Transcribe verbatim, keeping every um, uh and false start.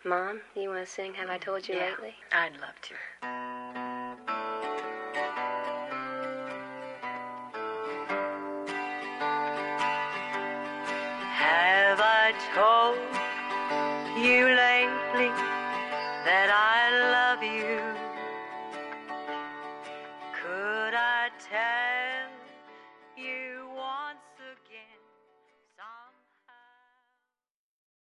Mom, you want to sing Have I Told You yeah, Lately? I'd love to. Have I told you lately that I love you? Could I tell